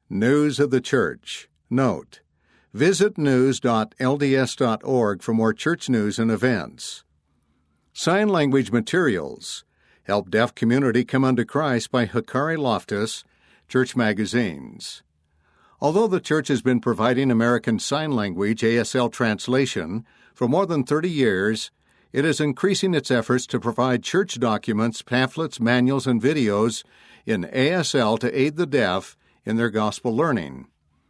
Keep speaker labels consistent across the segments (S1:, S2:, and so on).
S1: News of the Church. Note: visit news.lds.org for more church news and events. Sign Language Materials. Help Deaf Community Come Unto Christ by Hikari Loftus, Church Magazines. Although the Church has been providing American Sign Language ASL translation for more than 30 years, it is increasing its efforts to provide church documents, pamphlets, manuals, and videos in ASL to aid the deaf in their gospel learning.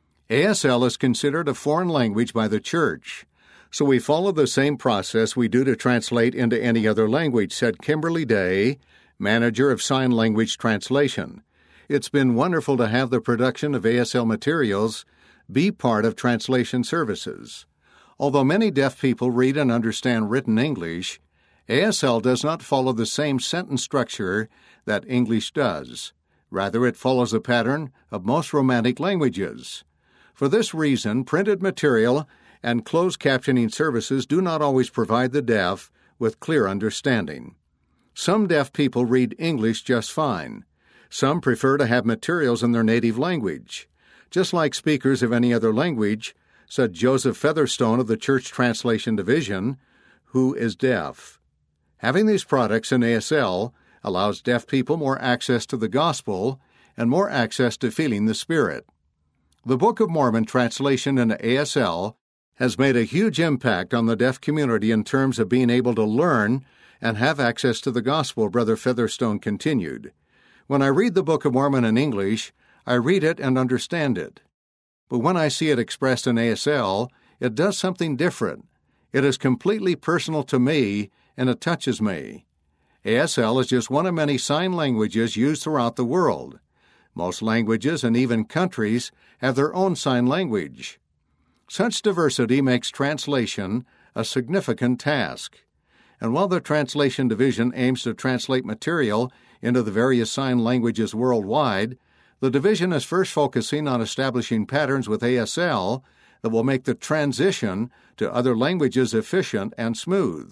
S1: ASL is considered a foreign language by the Church, so we follow the same process we do to translate into any other language, said Kimberly Day, manager of Sign Language Translation. It's been wonderful to have the production of ASL materials be part of translation services. Although many deaf people read and understand written English, ASL does not follow the same sentence structure that English does. Rather, it follows a pattern of most Romantic languages. For this reason, printed material and closed captioning services do not always provide the deaf with clear understanding. Some deaf people read English just fine. Some prefer to have materials in their native language. Just like speakers of any other language, said Joseph Featherstone of the Church Translation Division, who is deaf. Having these products in ASL allows deaf people more access to the gospel and more access to feeling the Spirit. The Book of Mormon translation into ASL has made a huge impact on the deaf community in terms of being able to learn and have access to the gospel, Brother Featherstone continued. When I read the Book of Mormon in English, I read it and understand it. But when I see it expressed in ASL, it does something different. It is completely personal to me, and it touches me. ASL is just one of many sign languages used throughout the world. Most languages and even countries have their own sign language. Such diversity makes translation a significant task. And while the Translation Division aims to translate material into the various sign languages worldwide, the division is first focusing on establishing patterns with ASL that will make the transition to other languages efficient and smooth.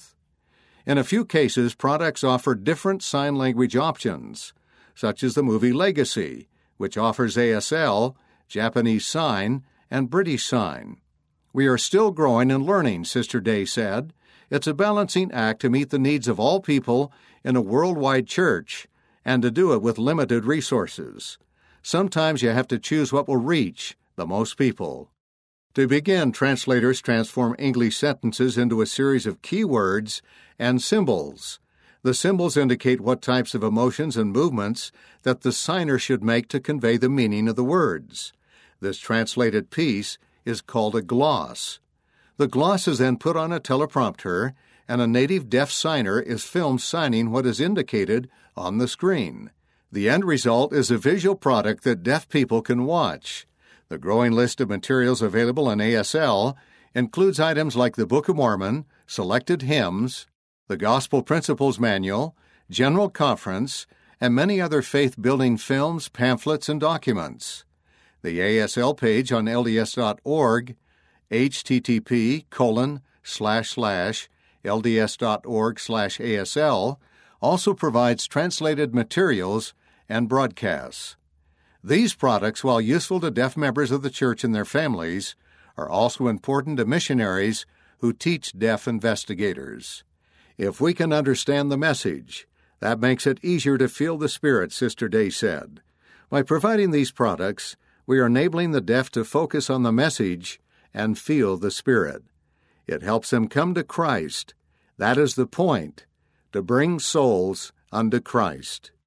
S1: In a few cases, products offer different sign language options, such as the movie Legacy, which offers ASL, Japanese Sign, and British Sign. We are still growing and learning, Sister Day said. It's a balancing act to meet the needs of all people in a worldwide church and to do it with limited resources. Sometimes you have to choose what will reach the most people. To begin, translators transform English sentences into a series of keywords and symbols. The symbols indicate what types of emotions and movements that the signer should make to convey the meaning of the words. This translated piece is called a gloss. The gloss is then put on a teleprompter, and a native deaf signer is filmed signing what is indicated on the screen. The end result is a visual product that deaf people can watch. The growing list of materials available in ASL includes items like the Book of Mormon, selected hymns, the Gospel Principles Manual, General Conference, and many other faith-building films, pamphlets, and documents. The ASL page on LDS.org, http://lds.org/ASL, also provides translated materials and broadcasts. These products, while useful to deaf members of the church and their families, are also important to missionaries who teach deaf investigators. If we can understand the message, that makes it easier to feel the Spirit, Sister Day said. By providing these products, we are enabling the deaf to focus on the message and feel the Spirit. It helps them come to Christ. That is the point, to bring souls unto Christ.